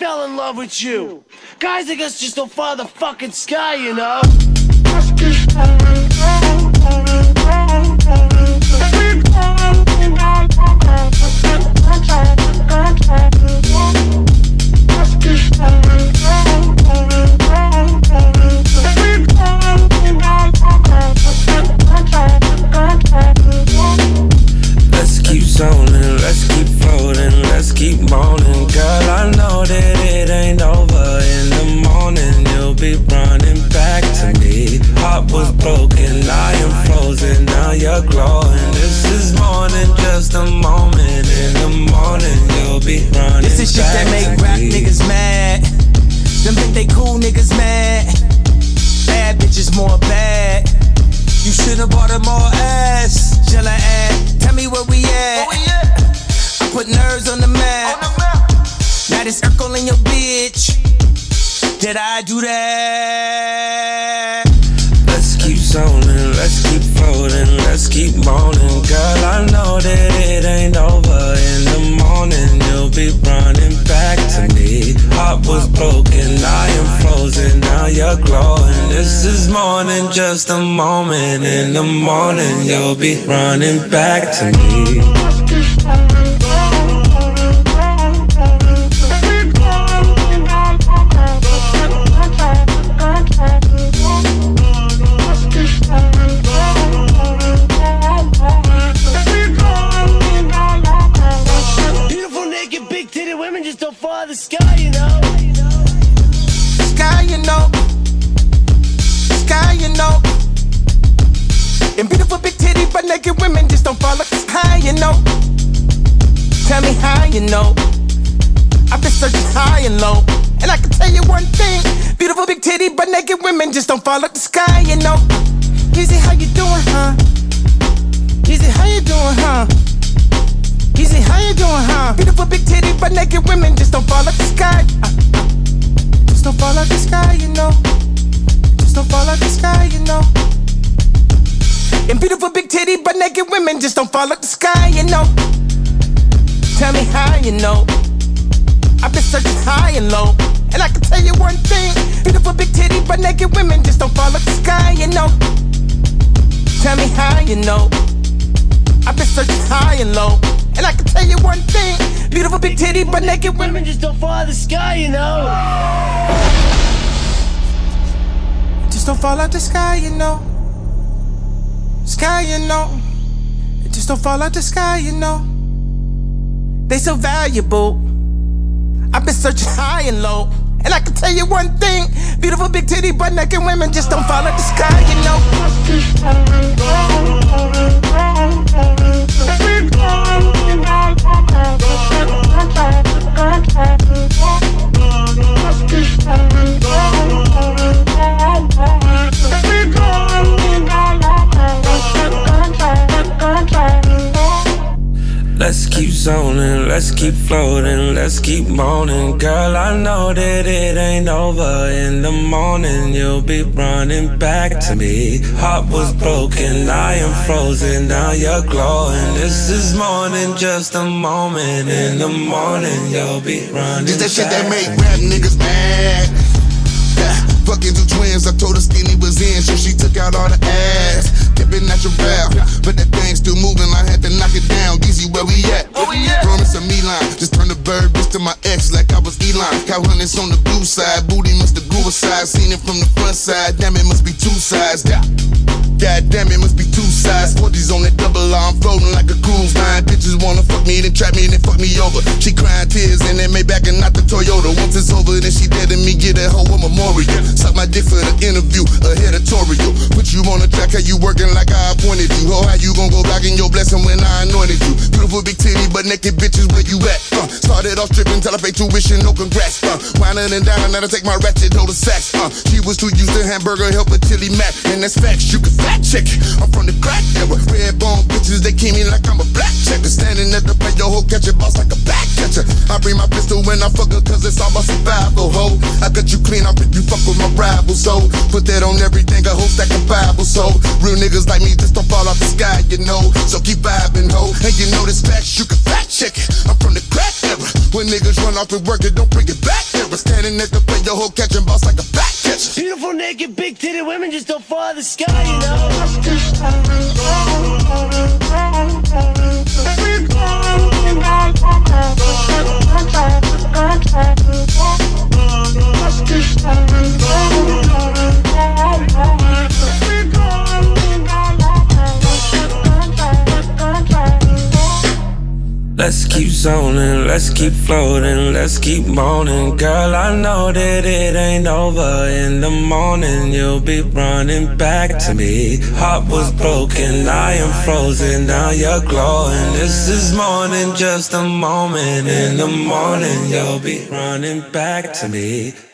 fell in love with you. Guys like us just don't follow the fucking sky, you know? Let's keep zoning, let's keep floating, let's keep moaning. Girl, I know that it ain't over. In the morning, you'll be running back to me. Heart was broken, I am frozen, now you're glowing. This is more than just a moment. In the morning, you'll be running back to me. This is shit that make rap niggas mad. Them think they cool niggas mad. Bad bitches more bad. You should've bought her more ass. Jella ad, tell me where we at. I put nerves on the map. Now this Urkel in your bitch. Did I do that? Let's keep zoning, let's keep floating, let's keep moaning. Girl, I know that it ain't over. In the morning, you'll be running back to me. Heart was broken, I am frozen, now you're glowing. This is more than just a moment. In the morning, you'll be running back to me. The sky, you know. Sky, you know. Sky, you know. And beautiful big titty but naked women just don't fall like the sky, you know. Tell me how you know. I've been searching high and low, and I can tell you one thing. Beautiful big titty but naked women just don't fall like the sky, you know. Easy, how you doing, huh? Easy, how you doing, huh? Easy, how you doing, huh? Beautiful big titty but naked women just don't fall like the sky. Just don't fall like the sky, you know. Just don't fall like the sky, you know. And beautiful big titty but naked women just don't fall like the sky, you know. Tell me how you know. I've been searching high and low, and I can tell you one thing. Beautiful big titty but naked women just don't fall like the sky, you know. Tell me how you know. I've been searching high and low, and I can tell you one thing. Beautiful big titty but naked women just don't fall out of the sky, you know. Just don't fall out the sky, you know. Sky, you know. It just don't fall out the sky, you know. They so valuable. I've been searching high and low, and I can tell you one thing. Beautiful big titty but naked women just don't fall out the sky, you know. Let's keep zoning, let's keep floating, let's keep moaning. Girl, I know that it ain't over. In the morning, you'll be running back to me. Heart was broken, I am frozen, now you're glowing. This is more than just a moment. In the morning, you'll be running back. This that shit that make rap niggas mad. Fucking two twins, I told her Skinny was in, so she took out all the ass. Kept it natural, but that thing still moving, I had to knock it down. Easy, where we at? Promise a me line, just turn the bird bitch to my ex like I was Elon. Cow hunters on the blue side, booty must have grew aside. Seen it from the front side, damn it must be two sides. God damn it must be two sides. 40s on that double R, I'm floating like a cruise line. Bitches wanna fuck me, then trap me, then fuck me over. She crying tears in that Maybach and not the Toyota. Once it's over, then she dead to me, get that hoe a memorial. Suck my dick for the interview, a editorial. Put you on the track, how you working like I appointed you. Oh, how you gon' go blocking your blessing when I anointed you? Beautiful big titty, but naked bitches, where you at? Started off stripping till I paid tuition, no congrats. Whining and dining, now to take my ratchet, hold the sacks. She was too used to hamburger helper chili mac, and that's facts, you can fact check. I'm from the crack era, red bone bitches, they keep me like I'm a black checker. Standing at the plate, your hoe catch a boss like a back catcher. I bring my pistol when I fuck her, cause it's all about survival, ho. I cut you clean, I'll rip you fuck with my rival, so put that on everything, a whole stack of Bible, so real niggas like me just don't fall off the sky, you know. So keep vibing, ho, and you know this facts, you can fact check it. I'm from the crack era, when niggas run off and work it, don't bring it back era. Standing at the plate, the whole catching boss like a back catcher. Beautiful, naked, big-titted women just don't follow the sky, you know. Let's keep zoning, let's keep floating, let's keep moaning. Girl, I know that it ain't over. In the morning, you'll be running back to me. Heart was broken, I am frozen, now you're glowing. This is more than just a moment. In the morning, you'll be running back to me.